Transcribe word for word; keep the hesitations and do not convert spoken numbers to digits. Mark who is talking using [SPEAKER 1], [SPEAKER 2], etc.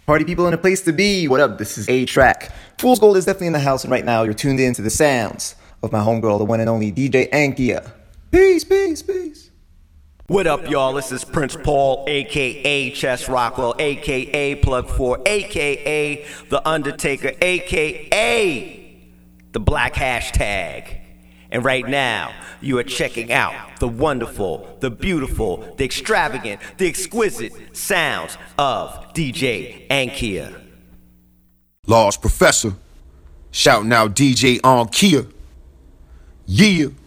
[SPEAKER 1] Party people in a place to be. What up? This is A-Track. Fool's Gold is definitely in the house, and right now you're tuned in to the sounds of my homegirl, the one and only D J Ankia. Peace, peace, peace.
[SPEAKER 2] What up, y'all? This is Prince Paul, a k a. Chess Rockwell, a k a. Plug four, a k a. The Undertaker, a k a. The Black Hashtag. And right now, you are checking out the wonderful, the beautiful, the extravagant, the exquisite sounds of D J Ankia.
[SPEAKER 3] Large Professor, shouting out D J Ankia. Yeah.